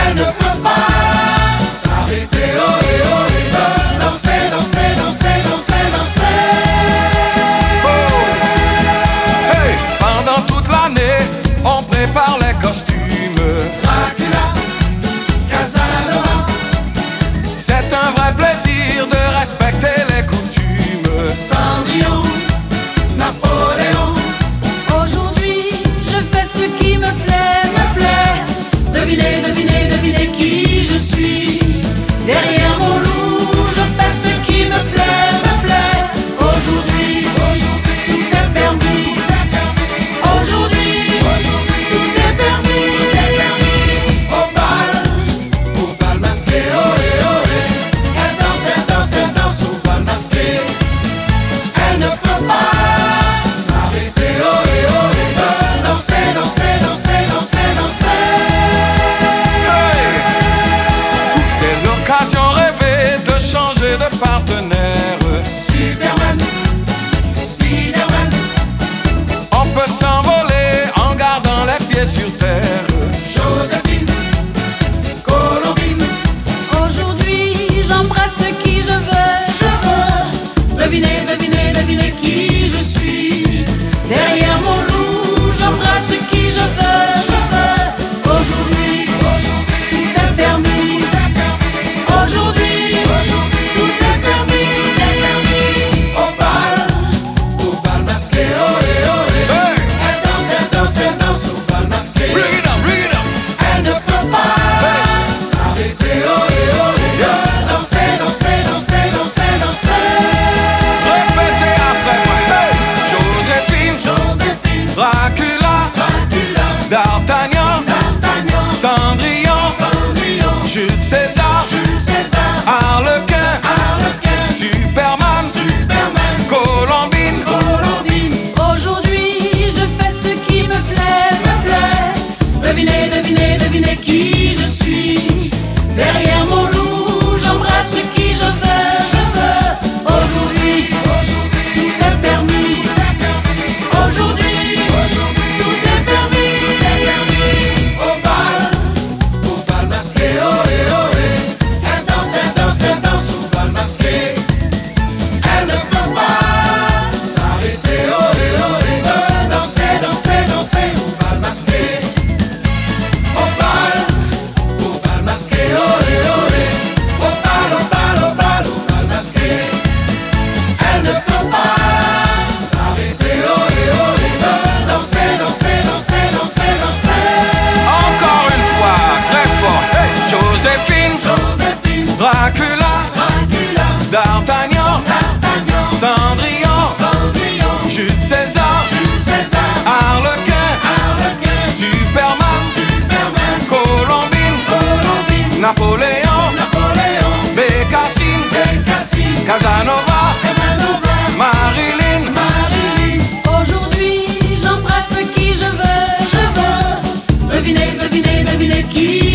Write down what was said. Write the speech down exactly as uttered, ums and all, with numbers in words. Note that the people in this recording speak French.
Elle ne peut pas s'arrêter, oh et oh et de danser, danser, danser, danser, danser. Oh. Hey, pendant toute l'année, on prépare les costumes. Dracula, Casanova. C'est un vrai plaisir de respecter les coutumes. Cendrillon, Napoléon. Aujourd'hui, je fais ce qui me plaît, me plaît. Devinez, devinez, devinez qui je suis. Derrière mon loup, je fais ce qui me plaît, me plaît. Aujourd'hui, aujourd'hui, tout est permis. Aujourd'hui, aujourd'hui, tout est permis. Au bal, au bal masqué, oh et oh et. Elle danse, elle danse, elle danse au bal masqué. Elle ne peut pas s'arrêter, oh et oh et de danser, danser, danser, danser, danser. C'est l'occasion rêvée de changer de partenaire. Superman, Spiderman, On peut s'envoler en gardant les pieds sur terre. Joséphine, Colombine. Aujourd'hui, j'embrasse qui je veux, je veux. Devinez, devinez, devinez qui je suis. Derrière mon loup, j'embrasse qui je veux, je veux. Aujourd'hui, aujourd'hui, tout est permis. Aujourd'hui, aujourd'hui, tout est permis. Au bal, au bal masqué, oh et oh et. Hey! Elle danse, elle danse, elle danse au bal masqué. Bring it up, bring it up. Elle ne peut pas s'arrêter, oh et oh et de danser, danser, danser, danser, danser. Répétez après moi. Hey! Joséphine, Joséphine, Dracula, Dracula, D'Artagnan, D'Artagnan, Cendrillon, Cendrillon, Jules César, Jules César, Harlequin, Harlequin, Superman, Superman, Colombine. Colombine. Aujourd'hui, je fais ce qui me plaît, me plaît. Devinez, devinez, devinez qui je suis. Derrière mon loup, j'embrasse qui je veux, je veux. Aujourd'hui, aujourd'hui, tout est permis. Aujourd'hui, aujourd'hui, tout est permis. Au bal, au bal masqué, oh et oh et. Elle danse, elle danse, elle danse au bal masqué. Elle ne peut pas s'arrêter, oh et oh et de danser, danser, danser au bal masqué. Au bal, au bal masqué, oh et oh et. Au bal, au bal, au bal, au bal masqué. Elle ne peut pas s'arrêter, oh et oh et de danser, danser, danser, danser, danser. Encore une fois, très fort. Hey! Joséphine, Joséphine, Dracula, Dracula, D'Artagnan, D'Artagnan, Cendrillon, Cendrillon, Jules César, Jules César, Harlequin, Harlequin, Superman, Superman, Colombine, Colombine, Napoléon, Napoléon, Bécassine, Bécassine, Casanova, Casanova, Marilyn. Marilyn. Aujourd'hui, j'embrasse qui je veux, je veux. Devinez, devinez, devinez qui